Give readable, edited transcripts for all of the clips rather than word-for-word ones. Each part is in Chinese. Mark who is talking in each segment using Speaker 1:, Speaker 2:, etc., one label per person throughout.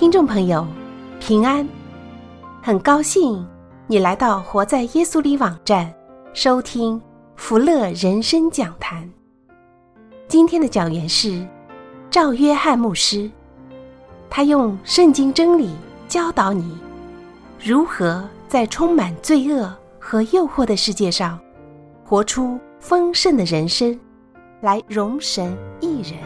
Speaker 1: 听众朋友，平安！很高兴你来到活在耶稣里网站，收听福乐人生讲坛。今天的讲员是赵约翰牧师，他用圣经真理教导你如何在充满罪恶和诱惑的世界上活出丰盛的人生，来荣神益人。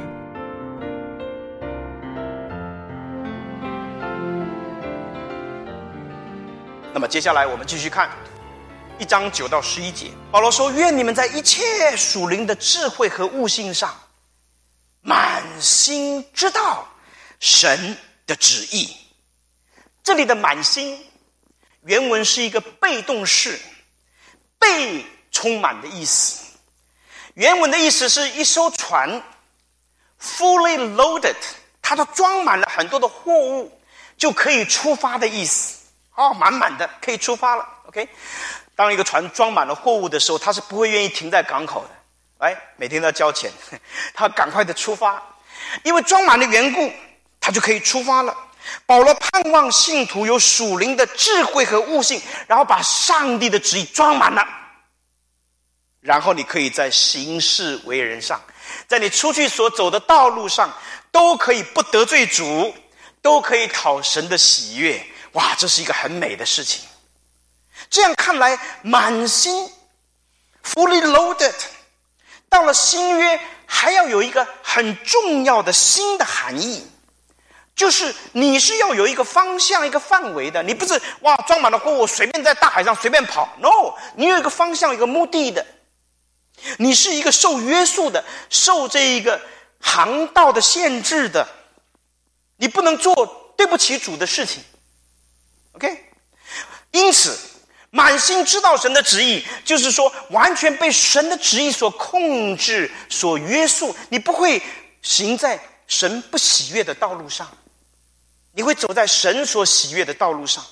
Speaker 2: 那么接下来我们继续看1章9到11节，保罗说：愿你们在一切属灵的智慧和悟性上满心知道神的旨意。这里的满心原文是一个被动式，被充满的意思。原文的意思是一艘船 fully loaded， 它都装满了很多的货物，就可以出发的意思。满满的可以出发了。 OK， 当一个船装满了货物的时候，它是不会愿意停在港口的，每天都要交钱，它赶快的出发，因为装满的缘故，它就可以出发了。保罗盼望信徒有属灵的智慧和悟性，然后把上帝的旨意装满了，然后你可以在行事为人上，在你出去所走的道路上，都可以不得罪主，都可以讨神的喜悦。哇，这是一个很美的事情。这样看来，满心 fully loaded， 到了新约还要有一个很重要的新的含义，就是你是要有一个方向一个范围的，你不是装满了货物随便在大海上随便跑， no， 你有一个方向一个目的的，你是一个受约束的，受这一个航道的限制的，你不能做对不起主的事情。OK， 因此满心知道神的旨意，就是说完全被神的旨意所控制所约束，你不会行在神不喜悦的道路上，你会走在神所喜悦的道路上。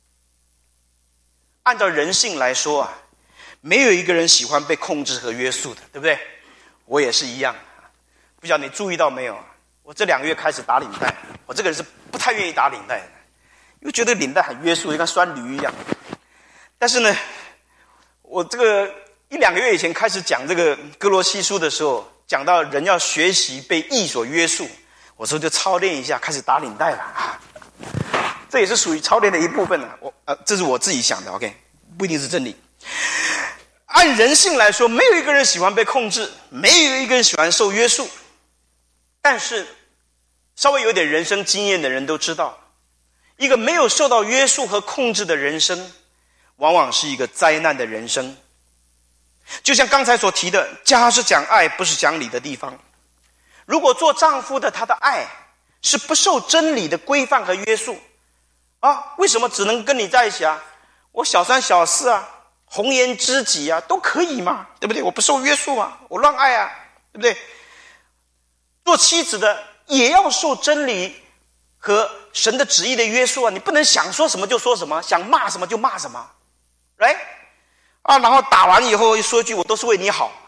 Speaker 2: 按照人性来说没有一个人喜欢被控制和约束的，对不对？我也是一样。不晓得你注意到没有，我这2个月开始打领带，我这个人是不太愿意打领带的，因为觉得领带很约束，就跟拴驴一样。但是呢，我这个1-2个月以前开始讲这个哥罗西书的时候，讲到人要学习被义所约束，我说就操练一下，开始打领带了。这也是属于操练的一部分了。这是我自己想的 ，OK， 不一定是真理。按人性来说，没有一个人喜欢被控制，没有一个人喜欢受约束。但是稍微有点人生经验的人都知道，一个没有受到约束和控制的人生，往往是一个灾难的人生。就像刚才所提的，家是讲爱不是讲理的地方。如果做丈夫的他的爱是不受真理的规范和约束为什么只能跟你在一起我小三小四红颜知己都可以嘛，对不对？我不受约束我乱爱对不对？做妻子的也要受真理和神的旨意的约束你不能想说什么就说什么，想骂什么就骂什么，right？然后打完以后说一句我都是为你好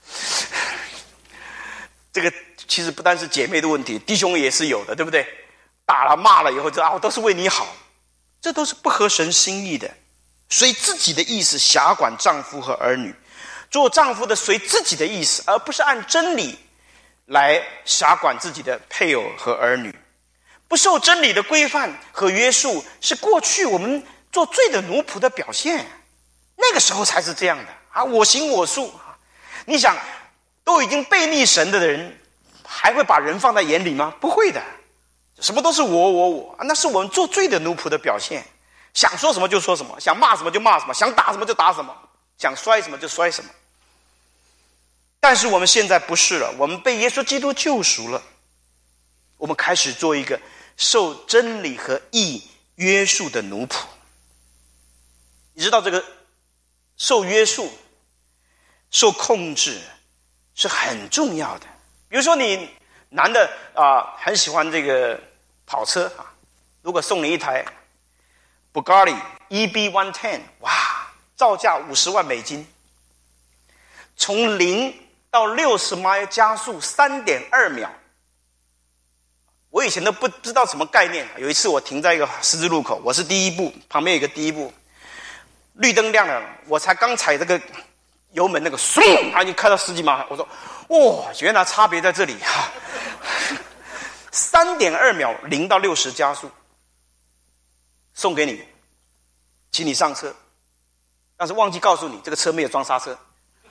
Speaker 2: 这个其实不单是姐妹的问题，弟兄也是有的，对不对？打了骂了以后就我都是为你好，这都是不合神心意的。随自己的意思辖管丈夫和儿女，做丈夫的随自己的意思，而不是按真理来辖管自己的配偶和儿女。不受真理的规范和约束，是过去我们做罪的奴仆的表现。那个时候才是这样的我行我素。你想，都已经背逆神的人，还会把人放在眼里吗？不会的，什么都是我那是我们做罪的奴仆的表现。想说什么就说什么，想骂什么就骂什么，想打什么就打什么，想摔什么就摔什么。但是我们现在不是了，我们被耶稣基督救赎了，我们开始做一个受真理和义约束的奴仆。你知道这个受约束受控制是很重要的。比如说你男的很喜欢这个跑车如果送你一台 Bugatti EB110， 造价50万美金，从0到60迈加速3.2秒， 我以前都不知道什么概念。有一次我停在一个十字路口，我是第一步，旁边有一个第一步，绿灯亮了，我才刚踩这个油门，那个嗖，它已经开到10几码。我说，哇，原来差别在这里哈！3.2秒0到60加速，送给你，请你上车，但是忘记告诉你，这个车没有装刹车。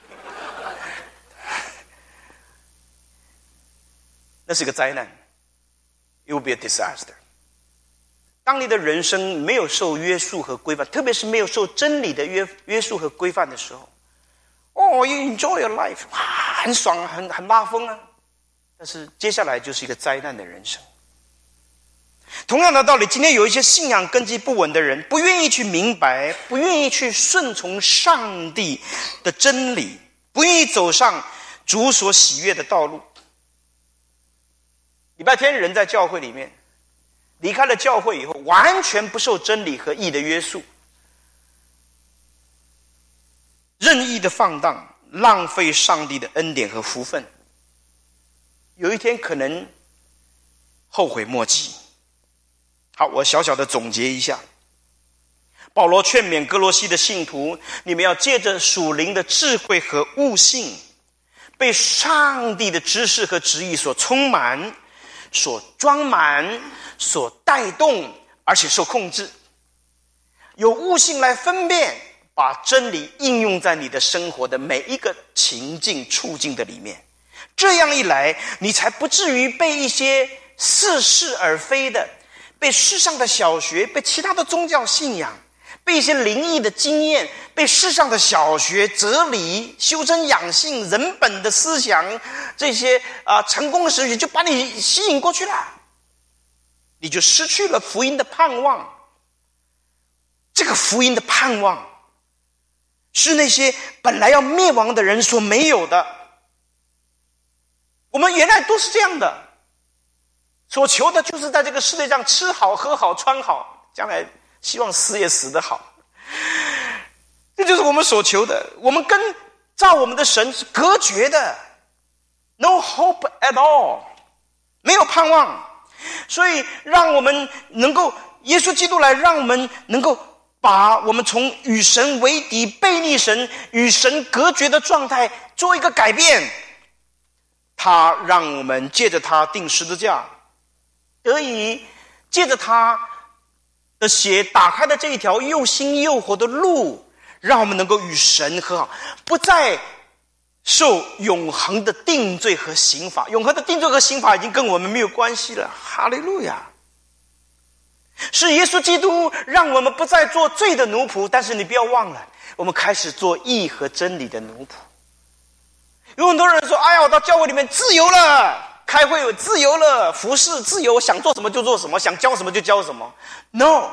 Speaker 2: 那是个灾难。It will be a disaster. 当你的人生没有受约束和规范，特别是没有受真理的约束和规范的时候，哦 you enjoy your life， 很爽，很拉风啊。但是接下来就是一个灾难的人生。同样的道理，今天有一些信仰根基不稳的人，不愿意去明白，不愿意去顺从上帝的真理，不愿意走上主所喜悦的道路。礼拜天人在教会里面，离开了教会以后，完全不受真理和义的约束，任意的放荡，浪费上帝的恩典和福分，有一天可能后悔莫及。好，我小小的总结一下，保罗劝勉哥罗西的信徒，你们要借着属灵的智慧和悟性，被上帝的知识和旨意所充满，所装满，所带动，而且受控制，有悟性来分辨，把真理应用在你的生活的每一个情境处境的里面。这样一来，你才不至于被一些似是而非的，被世上的小学，被其他的宗教信仰，被一些灵异的经验，被世上的小学、哲理、修真养性、人本的思想，这些成功的神学就把你吸引过去了，你就失去了福音的盼望。这个福音的盼望是那些本来要灭亡的人所没有的。我们原来都是这样的，所求的就是在这个世界上吃好喝好穿好，将来希望死也死得好，这就是我们所求的。我们跟造我们的神是隔绝的， no hope at all， 没有盼望。所以让我们能够，耶稣基督来让我们能够把我们从与神为敌、背逆神、与神隔绝的状态做一个改变。他让我们借着他钉十字架，得以借着他的血打开的这一条又新又活的路，让我们能够与神和好，不再受永恒的定罪和刑罚。永恒的定罪和刑罚已经跟我们没有关系了，哈利路亚！是耶稣基督让我们不再做罪的奴仆，但是你不要忘了，我们开始做义和真理的奴仆。有很多人说，哎呀，我到教会里面自由了，开会有自由了，服侍自由，想做什么就做什么，想教什么就教什么。 No，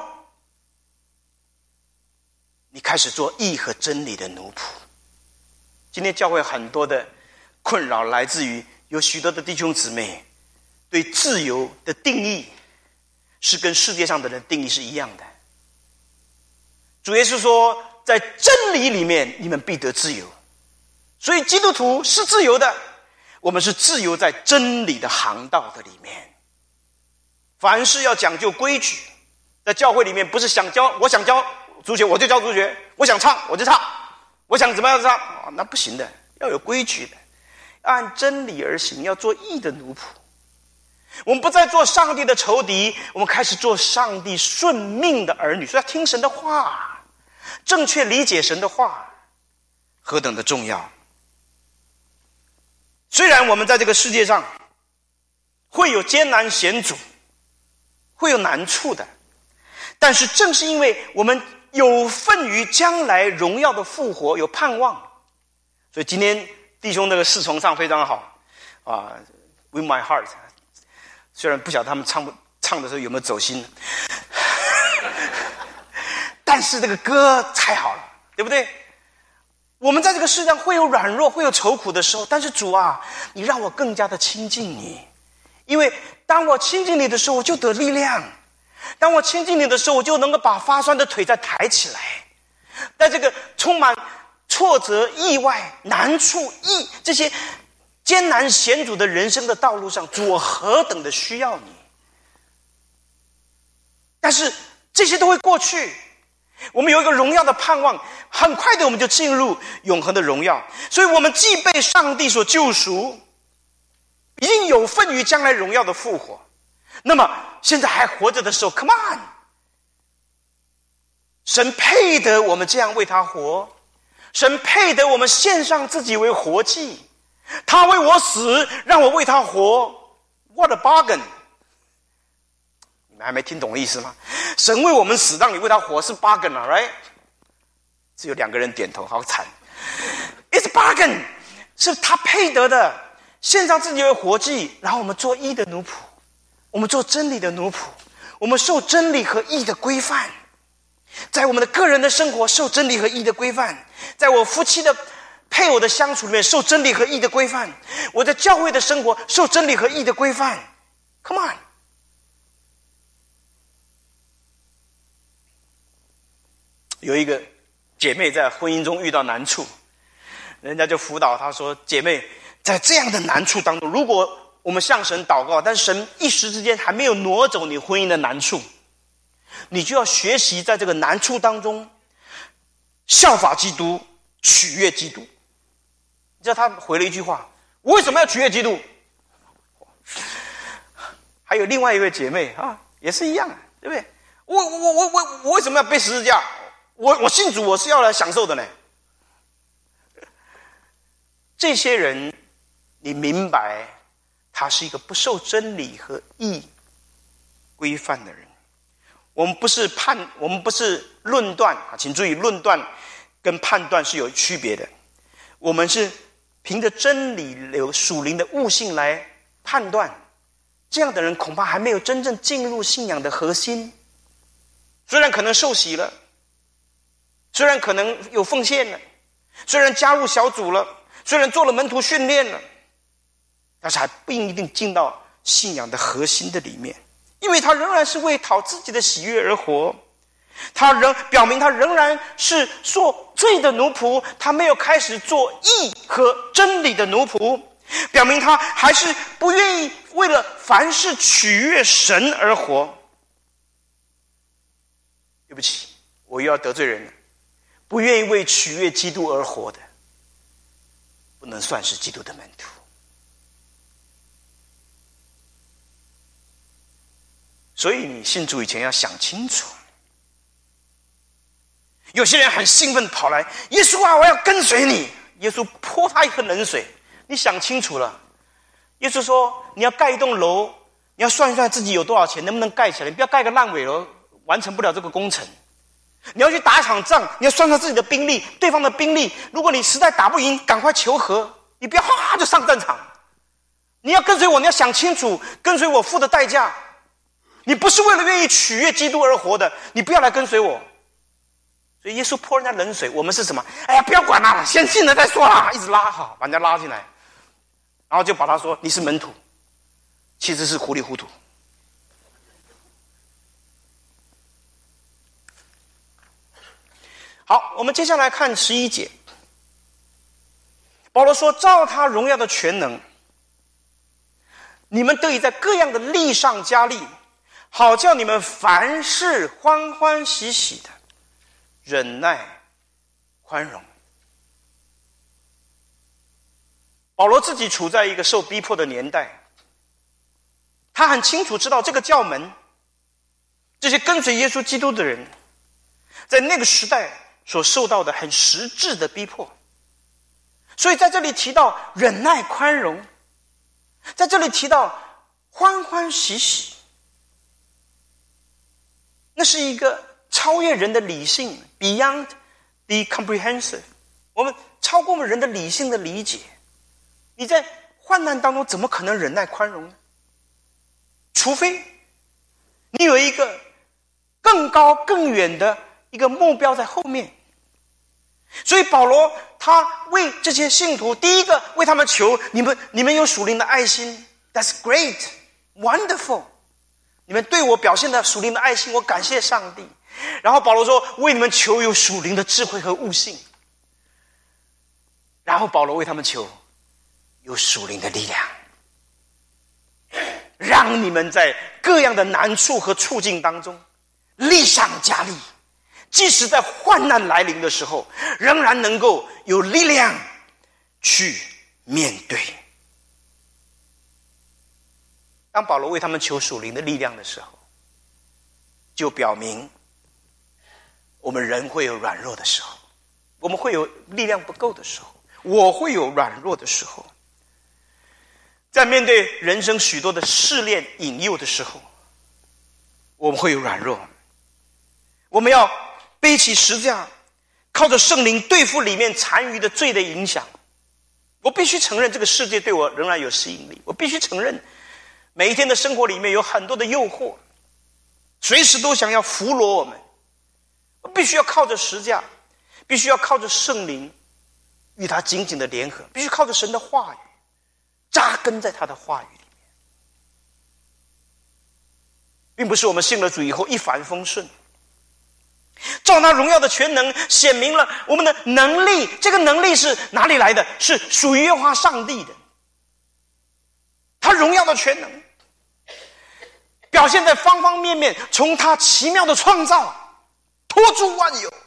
Speaker 2: 你开始做义和真理的奴仆。今天教会很多的困扰来自于有许多的弟兄姊妹对自由的定义是跟世界上的人定义是一样的。主耶稣说，在真理里面你们必得自由。所以基督徒是自由的，我们是自由在真理的航道的里面。凡事要讲究规矩，在教会里面不是想教，我想教主学我就教主学，我想唱我就唱，我想怎么样就唱，那不行的，要有规矩的，按真理而行，要做义的奴仆。我们不再做上帝的仇敌，我们开始做上帝顺命的儿女。所以要听神的话，正确理解神的话，何等的重要。虽然我们在这个世界上会有艰难险阻，会有难处的，但是正是因为我们有份于将来荣耀的复活，有盼望，所以今天弟兄那个侍从唱非常好啊 ，With my heart。虽然不晓得他们唱的时候有没有走心，但是这个歌太好了，对不对？我们在这个世上会有软弱，会有愁苦的时候，但是主啊，你让我更加的亲近你，因为当我亲近你的时候，我就得力量；当我亲近你的时候，我就能够把发酸的腿再抬起来。在这个充满挫折、意外、难处、这些艰难险阻的人生的道路上，主，我何等的需要你！ 但是这些都会过去。我们有一个荣耀的盼望，很快的我们就进入永恒的荣耀。所以我们既被上帝所救赎，已经有份于将来荣耀的复活。那么现在还活着的时候 ，Come on， 神配得我们这样为他活，神配得我们献上自己为活祭。他为我死，让我为他活。What a bargain！ 你们还没听懂意思吗？神为我们死，让你为他活，是 bargain 啊 ，right？ 只有2个人点头，好惨。It's bargain， 是他配得的，献上自己为活祭，然后我们做义的奴仆，我们做真理的奴仆，我们受真理和义的规范，在我们的个人的生活受真理和义的规范，在我夫妻的配偶的相处里面受真理和义的规范，我在教会的生活受真理和义的规范。Come on！ 有一个姐妹在婚姻中遇到难处，人家就辅导她说：“姐妹，在这样的难处当中，如果我们向神祷告，但是神一时之间还没有挪走你婚姻的难处，你就要学习在这个难处当中效法基督，取悦基督。”你知道她回了一句话：“我为什么要取悦基督？”还有另外一位姐妹啊，也是一样，对不对？我为什么要背十字架？我信主，我是要来享受的呢。这些人，你明白，他是一个不受真理和义规范的人。我们不是论断啊，请注意，论断跟判断是有区别的。我们是凭着真理有属灵的悟性来判断。这样的人恐怕还没有真正进入信仰的核心。虽然可能受洗了，虽然可能有奉献了，虽然加入小组了，虽然做了门徒训练了，但是还不一定进到信仰的核心的里面，因为他仍然是为讨自己的喜悦而活，他表明他仍然是做罪的奴仆，他没有开始做义和真理的奴仆，表明他还是不愿意为了凡事取悦神而活。对不起，我又要得罪人了。不愿意为取悦基督而活的，不能算是基督的门徒。所以你信主以前要想清楚。有些人很兴奋跑来，耶稣啊，我要跟随你。耶稣泼他一盆冷水，你想清楚了。耶稣说，你要盖一栋楼，你要算一算自己有多少钱，能不能盖起来，你不要盖个烂尾楼，完成不了这个工程。你要去打一场仗，你要算算自己的兵力，对方的兵力，如果你实在打不赢，赶快求和，你不要哗就上战场。你要跟随我，你要想清楚跟随我付的代价。你不是为了愿意取悦基督而活的，你不要来跟随我。所以耶稣泼人家冷水，我们是什么？哎呀，不要管他了，先信了再说啦，一直拉好，把人家拉进来，然后就把他说你是门徒，其实是糊里糊涂。好，我们接下来看11节。保罗说：“照他荣耀的全能，你们得以在各样的力上加力，好叫你们凡事欢欢喜喜的忍耐宽容。”保罗自己处在一个受逼迫的年代，他很清楚知道这个教门，这些跟随耶稣基督的人，在那个时代所受到的很实质的逼迫。所以在这里提到忍耐宽容，在这里提到欢欢喜喜，那是一个超越人的理性 ，beyond the comprehensive。我们超过我们人的理性的理解。你在患难当中怎么可能忍耐宽容呢？除非你有一个更高更远的一个目标在后面。所以保罗他为这些信徒，第一个为他们求，你们有属灵的爱心， That's great, wonderful。 你们对我表现的属灵的爱心，我感谢上帝。然后保罗说，为你们求有属灵的智慧和悟性。然后保罗为他们求有属灵的力量，让你们在各样的难处和处境当中力上加力，即使在患难来临的时候，仍然能够有力量去面对。当保罗为他们求属灵的力量的时候，就表明我们人会有软弱的时候，我们会有力量不够的时候，我会有软弱的时候。在面对人生许多的试炼引诱的时候，我们会有软弱。我们要背起十字架，靠着圣灵对付里面残余的罪的影响。我必须承认这个世界对我仍然有吸引力，我必须承认每一天的生活里面有很多的诱惑，随时都想要俘虏我们。我必须要靠着十字架，必须要靠着圣灵与他紧紧的联合，必须靠着神的话语扎根在他的话语里面。并不是我们信了主以后一帆风顺，照他荣耀的全能显明了我们的能力。这个能力是哪里来的？是属于耶和华上帝的。他荣耀的全能表现在方方面面，从他奇妙的创造托住万有，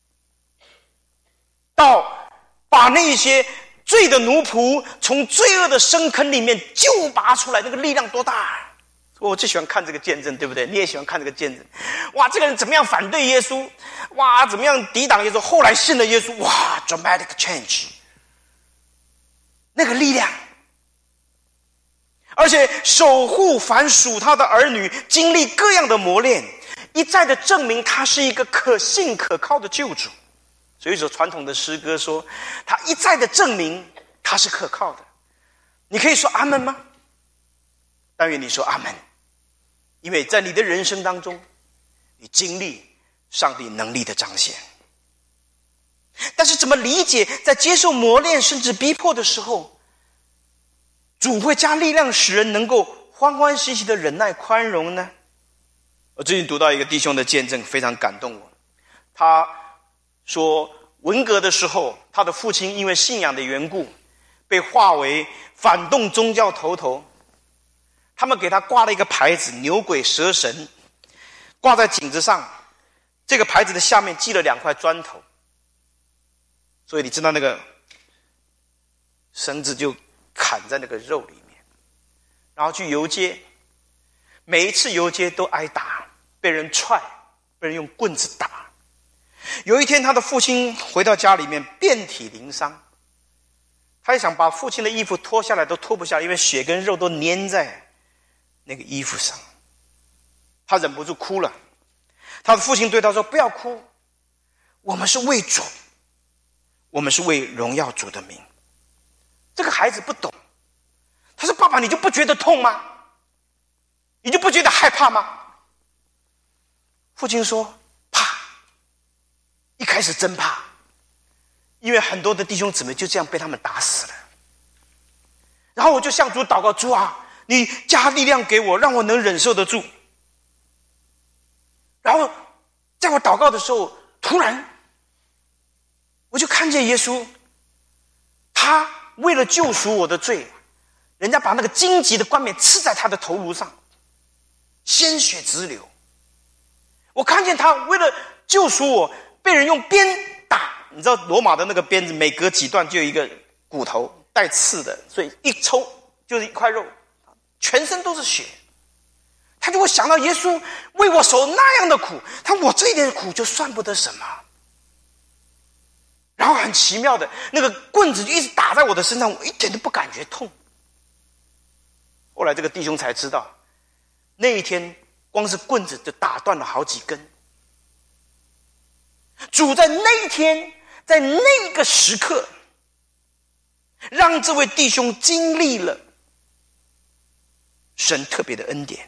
Speaker 2: 到把那些罪的奴仆从罪恶的深坑里面救拔出来，那个力量多大！我最喜欢看这个见证，对不对？你也喜欢看这个见证。哇，这个人怎么样反对耶稣，哇，怎么样抵挡耶稣，后来信了耶稣，哇 dramatic change， 那个力量。而且守护凡属他的儿女，经历各样的磨练，一再的证明他是一个可信可靠的救主。所以一首传统的诗歌说，他一再的证明他是可靠的。你可以说阿们吗？但愿你说阿们，因为在你的人生当中，你经历上帝能力的彰显。但是怎么理解在接受磨练甚至逼迫的时候，主会加力量使人能够欢欢喜喜的忍耐宽容呢？我最近读到一个弟兄的见证，非常感动我。他说文革的时候，他的父亲因为信仰的缘故被划为反动宗教头头，他们给他挂了一个牌子，牛鬼蛇神，挂在颈子上，这个牌子的下面系了2块砖头，所以你知道那个绳子就砍在那个肉里面，然后去游街，每一次游街都挨打，被人踹，被人用棍子打。有一天他的父亲回到家里面遍体鳞伤，他也想把父亲的衣服脱下来都脱不下来，因为血跟肉都粘在那个衣服上。他忍不住哭了，他的父亲对他说，不要哭，我们是为主，我们是为荣耀主的名。这个孩子不懂，他说，爸爸，你就不觉得痛吗？你就不觉得害怕吗？父亲说，怕。一开始真怕，因为很多的弟兄姊妹就这样被他们打死了。然后我就向主祷告，主啊，你加力量给我，让我能忍受得住。然后在我祷告的时候，突然我就看见耶稣，他为了救赎我的罪，人家把那个荆棘的冠冕刺在他的头颅上，鲜血直流。我看见他为了救赎我，被人用鞭打。你知道罗马的那个鞭子每隔几段就有一个骨头带刺的，所以一抽就是一块肉，全身都是血。他就会想到耶稣为我受那样的苦，我这一点苦就算不得什么。然后很奇妙的，那个棍子就一直打在我的身上，我一点都不感觉痛。后来这个弟兄才知道，那一天光是棍子就打断了好几根。主在那一天，在那个时刻，让这位弟兄经历了神特别的恩典。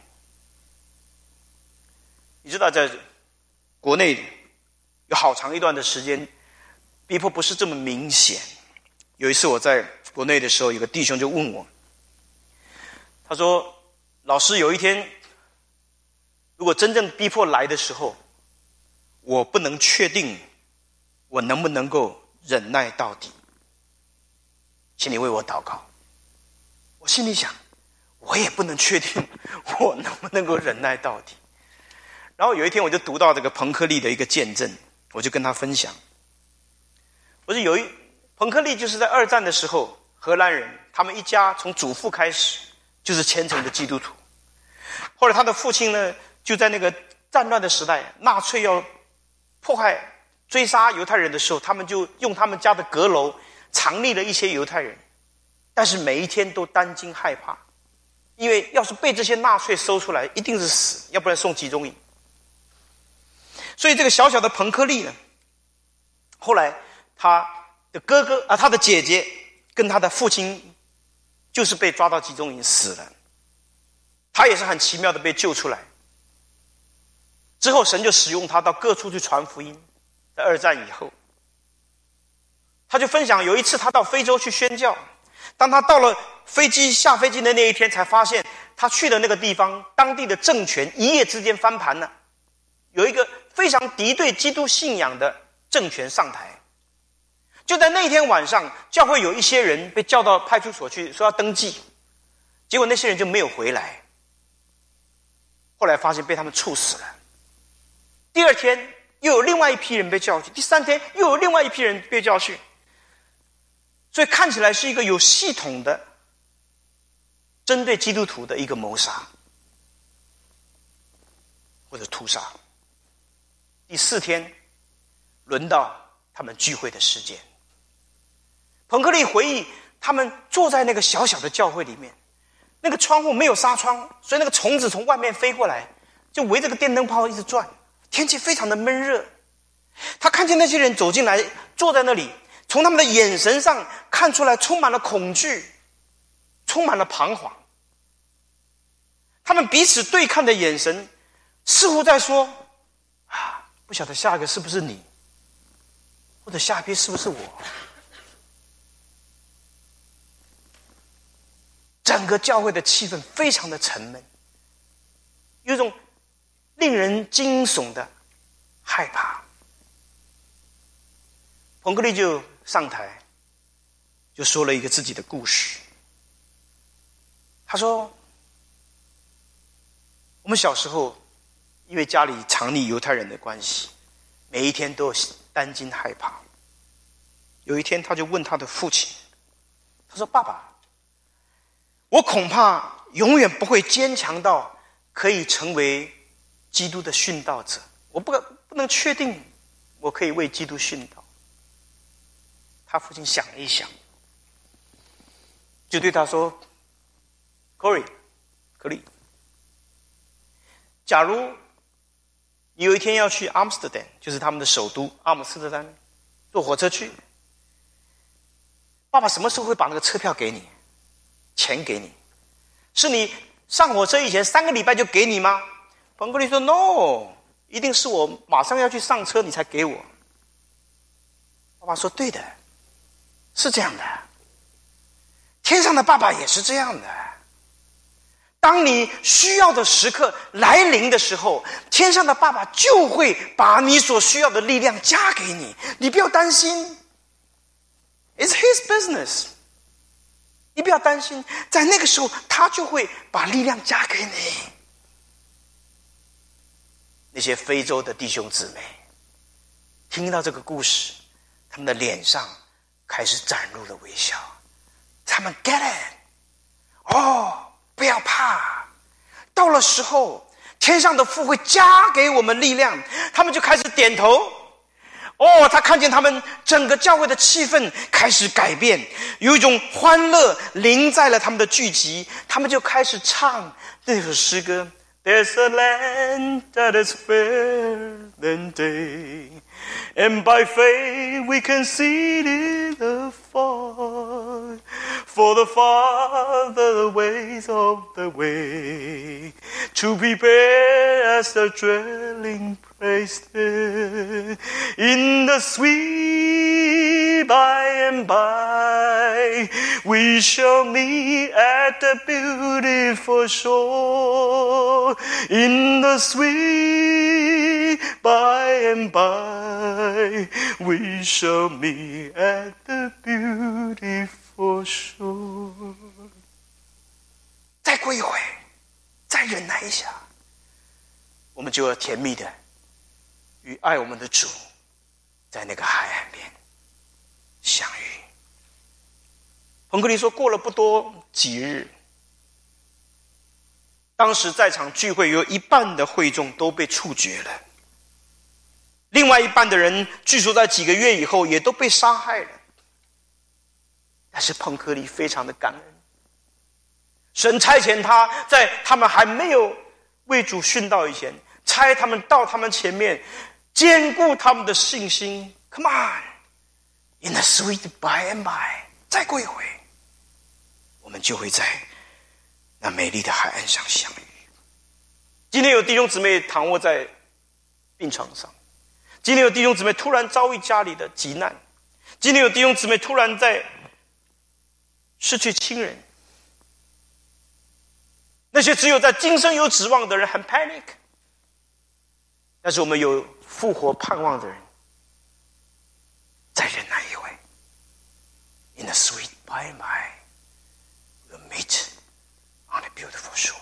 Speaker 2: 你知道在国内有好长一段的时间逼迫不是这么明显。有一次我在国内的时候，有个弟兄就问我，他说，老师，有一天如果真正逼迫来的时候，我不能确定我能不能够忍耐到底，请你为我祷告。我心里想，我也不能确定我能不能够忍耐到底。 然后有一天我就读到这个彭克利的一个见证，我就跟他分享。我说彭克利就是在二战的时候，荷兰人他们一家从祖父开始就是虔诚的基督徒。后来他的父亲呢，就在那个战乱的时代，纳粹要迫害追杀犹太人的时候，他们就用他们家的阁楼藏匿了一些犹太人，但是每一天都担惊害怕，因为要是被这些纳粹搜出来，一定是死，要不然送集中营。所以这个小小的彭克利呢，后来他的哥哥他的姐姐跟他的父亲就是被抓到集中营死了，他也是很奇妙的被救出来。之后神就使用他到各处去传福音。在二战以后，他就分享有一次他到非洲去宣教，当他到了下飞机的那一天，才发现他去的那个地方，当地的政权一夜之间翻盘了，有一个非常敌对基督信仰的政权上台。就在那天晚上，教会有一些人被叫到派出所去，说要登记，结果那些人就没有回来，后来发现被他们处死了。第二天又有另外一批人被叫去，第三天又有另外一批人被叫去，所以看起来是一个有系统的针对基督徒的一个谋杀或者屠杀。第四天轮到他们聚会的时间，彭克利回忆他们坐在那个小小的教会里面，那个窗户没有纱窗，所以那个虫子从外面飞过来，就围着个电灯泡一直转，天气非常的闷热。他看见那些人走进来，坐在那里，从他们的眼神上看出来充满了恐惧，充满了彷徨。他们彼此对看的眼神似乎在说不晓得下一个是不是你，或者下一批是不是我。整个教会的气氛非常的沉闷，有一种令人惊悚的害怕。彭克利就上台，就说了一个自己的故事。他说，我们小时候因为家里藏匿犹太人的关系，每一天都担惊害怕。有一天他就问他的父亲，他说，爸爸，我恐怕永远不会坚强到可以成为基督的殉道者，我不能确定我可以为基督殉道。他父亲想了一想，就对他说，可利，假如你有一天要去阿姆斯特丹，就是他们的首都阿姆斯特丹，坐火车去，爸爸什么时候会把那个车票给你，钱给你？是你上火车以前3个礼拜就给你吗？彭克利说 No， 一定是我马上要去上车你才给我。爸爸说对的，是这样的，天上的爸爸也是这样的。当你需要的时刻来临的时候，天上的爸爸就会把你所需要的力量加给你，你不要担心， It's his business。 你不要担心，在那个时候他就会把力量加给你。那些非洲的弟兄姊妹听到这个故事，他们的脸上开始展露了微笑，他们 get it， 不要怕，到了时候天上的父会加给我们力量。他们就开始点头。他看见他们整个教会的气氛开始改变，有一种欢乐临在了他们的聚集，他们就开始唱这首诗歌。There's a land that is fairer than day, and by faith we can see it afar. For the Father ways of the way, to prepare as the dwelling place there. In the sweet by and by, we shall meet at the beautiful shore. In the sweet by and by, we shall meet at the beautiful shore. 再过一会，再忍耐一下。 我们就要甜蜜的与爱我们的主在那个海岸边相遇。彭克利说，过了不多几日，当时在场聚会有一半的会众都被处决了，另外一半的人据说在几个月以后也都被杀害了。但是彭克利非常的感恩，神差遣他在他们还没有为主殉道以前，差他们到他们前面，坚固他们的信心。 Come on, in the sweet by and by， 再过一回我们就会在那美丽的海岸上相遇。今天有弟兄姊妹躺卧在病床上，今天有弟兄姊妹突然遭遇家里的急难，今天有弟兄姊妹突然在失去亲人，那些只有在今生有指望的人很 panic， 但是我们有复活盼望的人再忍耐一回。 In the sweet by and by we'll meet on a beautiful shore。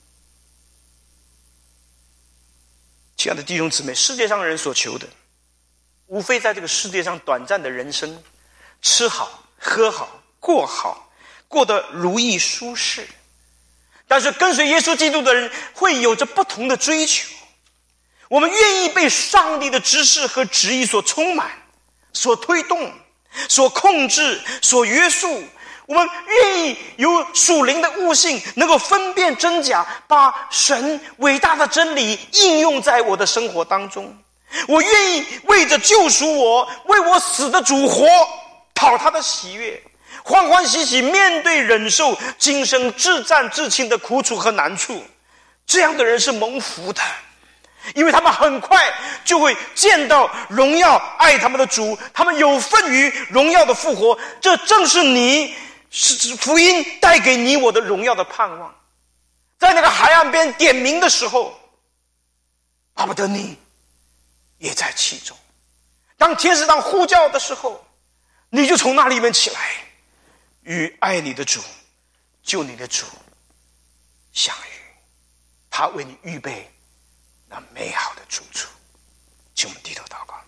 Speaker 2: 亲爱的弟兄姊妹，世界上人所求的无非在这个世界上短暂的人生，吃好喝好过好，过得如意舒适。但是跟随耶稣基督的人会有着不同的追求。我们愿意被上帝的知识和旨意所充满，所推动，所控制，所约束。我们愿意有属灵的悟性，能够分辨真假，把神伟大的真理应用在我的生活当中。我愿意为着救赎我，为我死的主活，讨他的喜悦，欢欢喜喜面对忍受今生至战至轻的苦楚和难处。这样的人是蒙福的，因为他们很快就会见到荣耀爱他们的主，他们有份于荣耀的复活。这正是你福音带给你我的荣耀的盼望。在那个海岸边点名的时候，巴不得你也在其中。当天使长呼叫的时候，你就从那里面起来，与爱你的主救你的主相遇。他为你预备那美好的住处。请我们低头祷告。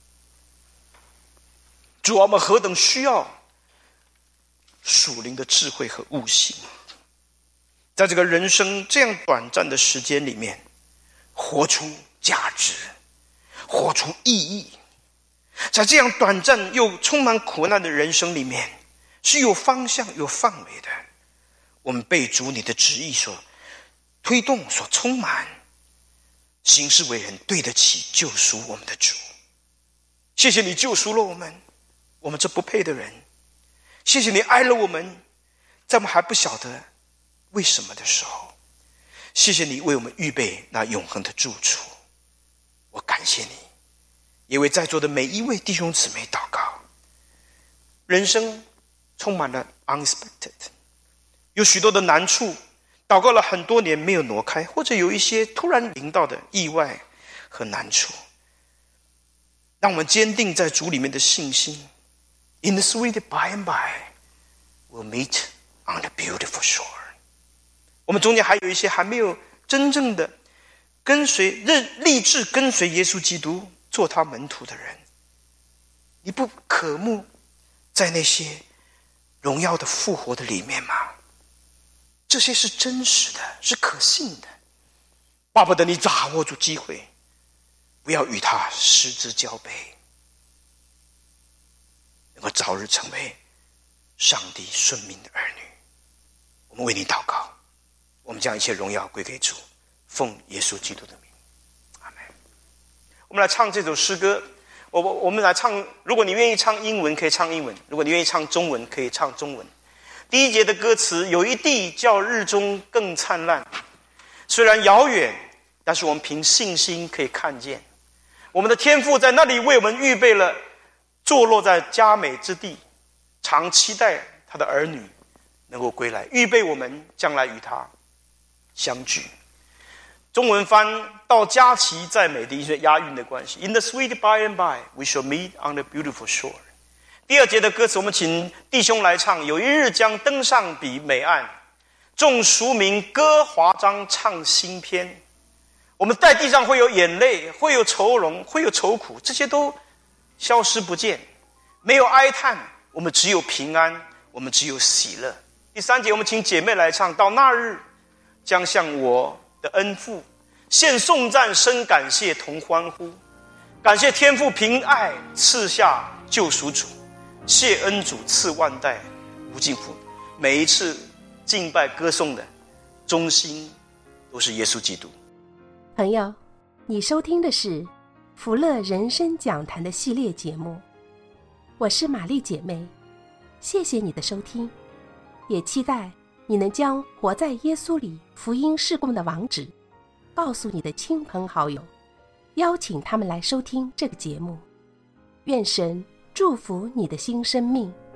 Speaker 2: 主啊，我们何等需要属灵的智慧和悟性，在这个人生这样短暂的时间里面，活出价值，活出意义。在这样短暂又充满苦难的人生里面，是有方向有范围的。我们被主你的旨意所推动，所充满，行事为人对得起救赎我们的主。谢谢你救赎了我们，我们这不配的人。谢谢你爱了我们，在我们还不晓得为什么的时候。谢谢你为我们预备那永恒的住处。我感谢你，也为在座的每一位弟兄姊妹祷告。人生充满了 unexpected， 有许多的难处，祷告了很多年没有挪开，或者有一些突然临到的意外和难处，让我们坚定在主里面的信心。In the sweet by and by we'll meet on the beautiful shore。 我们中间还有一些还没有真正的立志跟随耶稣基督做他门徒的人，你不渴慕在那些荣耀的复活的里面吗？这些是真实的，是可信的。巴不得你把握住机会，不要与他失之交臂，能够早日成为上帝顺命的儿女。我们为你祷告，我们将一切荣耀归给主，奉耶稣基督的名，阿们。我们来唱这首诗歌。我们来唱，如果你愿意唱英文可以唱英文，如果你愿意唱中文可以唱中文。第一节的歌词，有一地叫日中更灿烂，虽然遥远，但是我们凭信心可以看见，我们的天父在那里为我们预备了坐落在佳美之地，常期待他的儿女能够归来，预备我们将来与他相聚。中文翻到佳期在美的，因为押韵的关系。In the sweet by and by, we shall meet on the beautiful shore。第二节的歌词，我们请弟兄来唱。有一日将登上彼美岸，众俗民歌华章唱新篇。 我们在地上会有眼泪，会有愁容，会有愁苦，这些都消失不见。没有哀叹，我们只有平安，我们只有喜乐。第3节，我们请姐妹来唱，到那日将向我的恩父献颂赞，深感谢，同欢呼。感谢天父凭爱赐下救赎主，谢恩主赐万代无尽福。每一次敬拜歌颂的中心都是耶稣基督。
Speaker 1: 朋友，你收听的是福乐人生讲坛的系列节目，我是玛丽姐妹，谢谢你的收听，也期待你能将活在耶稣里福音事工的网址告诉你的亲朋好友，邀请他们来收听这个节目。愿神祝福你的新生命。